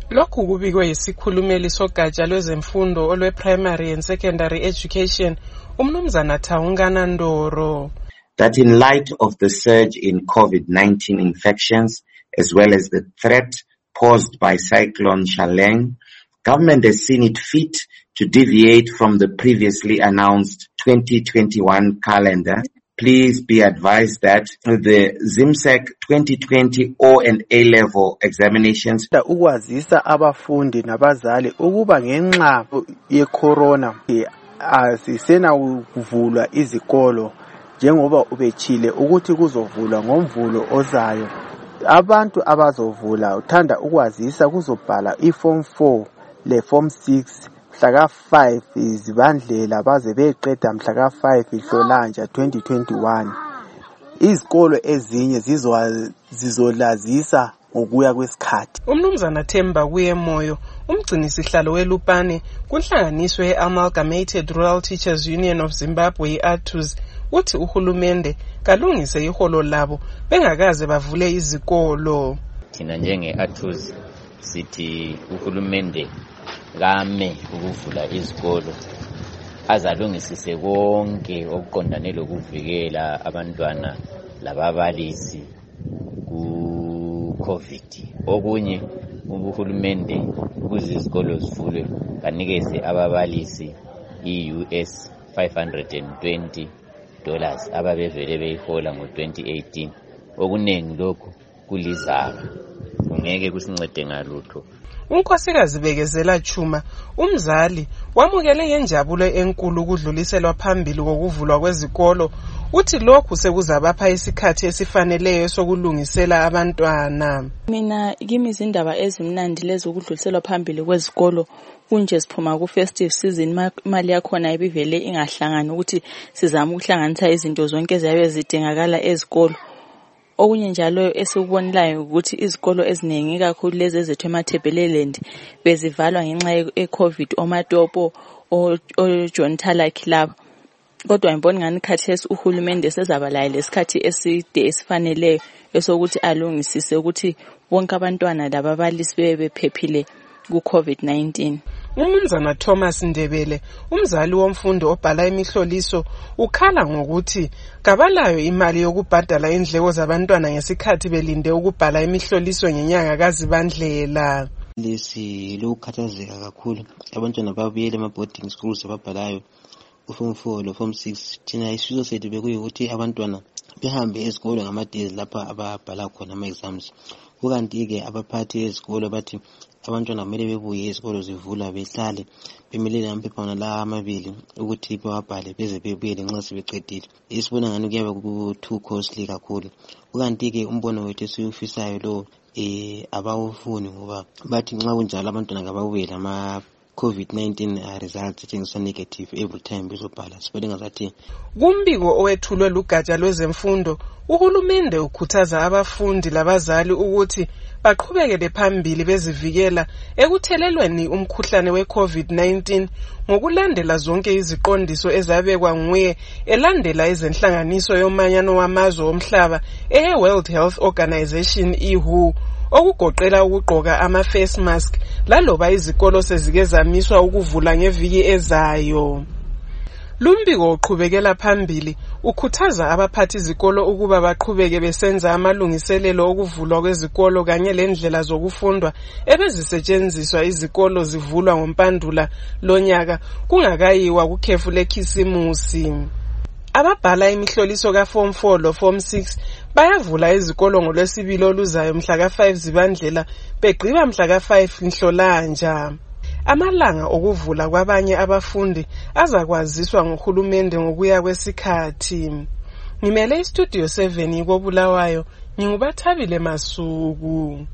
Lokhu kubikwe yisikhulumeli sogatsha lwezemfundo olwe-primary and secondary education, uMnumzana Taungana Ndoro. That in light of the surge in COVID-19 infections, as well as the threat posed by Cyclone Shaleng, government has seen it fit to deviate from the previously announced 2021 calendar. Please be advised that the ZIMSEC 2020 O and A level examinations ukwazisa abafundi nabazali ukuba ngenxa yecorona asisena ukuvulwa izikolo njengoba ubechile ukuthi kuzovulwa ngomvulo ozayo. Abantu abazovula uthanda ukwazisa kuzobhala iform 4 le form 6 mhla ka5 izibandlela baze beqeda mhla ka5 Nhlolanja 2021. Izikolo ezinye zizolazisa ngokuya kwesikhathi. uMnumzana Themba Kuyemoyo, umgcinisihlalo weLupane kunhlanganiswe ye-Amalgamated Rural Teachers Union of Zimbabwe ATUZ, uthi uhulumende kalungise iholo labo bengakaze bavule izikolo. Thina njenge-ATUZ sithi uhulumende kame ukuvula izikolo azalungisise konke okuqondane lokuvikela abantwana lababalisi ku-COVID. Okunye uhulumende ukuze izikolo zivulwe kanikeze ababalisi i-US $520 ababevele beyihola ngo-2018. Okuningi lokhu kulizaba, ungeke kusincede ngalutho. uNkosikazi Bekezela Chuma, umzali, wamukele ngenjabulo enkulu ukudluliselwa phambili kokuvulwa kwezikolo. Uthi lokhu sekuzabapha isikhathi esifaneleyo sokulungisela abantwana. Mina kimi izindaba ezimnandi lezo ukudluliselwa phambili kwezikolo kunje siphuma ku festive season, imali yakhona ibivele ingahlangani ukuthi sizama ukuhlanganisa izinto zonke eziyabe zidingakala ezikolo. Okunye njalo esikubonilayo ukuthi izikolo eziningi kakhulu lezi ezethu eMathebeleland bezivalwa ngenxa ye-COVID, oMatopo, John Talaki laba. Kodwa ngibona ngani khathesi uhulumende sezabalayo lesikhathi eside esifaneleyo esokuthi alungisise ukuthi bonke abantwana lababalisi bephephile ku-COVID-19. uMnumzana Thomas Ndebele, umzali womfundi obhala imihloliso, ukhala ngokuthi kabalayo imali yokubhadala indleko zabantwana ngesikhathi belinde ukubhala imihloliso ngenyanga kaZibandlela. Lesi lokukhathazeka kakhulu abantwana babuyele ema-boarding schools ababhalayo uform 4 lo form 6. Thina isifiso sethu bekuyukuthi abantwana behambe ezikolo ngamadezi lapha ababhala khona ama-exams. Kukanti-ke abaphathi ezikolo bathi abantwana kumele bebuye izikolo zivula behlale bemelele amaphepha la amabili ukuthi bewabhale beze bebuyele nxa sebeqedile. Isibona ngani kuyabe ku-too costly kakhulu. Kukanti-ke umbono wethu esiwufisayo lo abawufuni ngoba bathi nxa kunjalo abantwana kababuye lama COVID-19 results etshengisa negative every time bezobhala. Sibone ngazathi kumbiko owethulwe lugatsha lwezemfundo, uhulumende ukhuthaza abafundi labazali ukuthi baqhubekele phambili bezivikela ekuthelelweni umkhuhlane we-COVID-19 ngokulandela zonke iziqondiso ezabekwa nguye elandela izenhlanganiso yomanyano wamazwe omhlaba eye-World Health Organization WHO, okugoqela ukugqoka ama-face mask laloba izikolo sezike zamiswa ukuvula ngeviki ezayo. Lumbiko uqhubekela phambili ukhuthaza abaphathi izikolo ukuba baqhubeke besenza amalungiselelo okuvulwa kwezikolo kanye lendlela zokufundwa ebezisetshenziswa izikolo zivulwa ngoMpandula lonyaka kungakayiwa kukhefu lekhisimusi. Ababhala imihloliso ka-form 4 lo form 6 bayavula izikolo ngoLwesibili oluzayo mhla ka5 Zibandlela begqiba mhla ka5 Nhlolanja. Amalanga okuvula kwabanye abafundi azakwaziswa ngohulumende ngokuya kwesikhathi. Ngimele istudio 7 koBulawayo, nginguBathabile Masuku.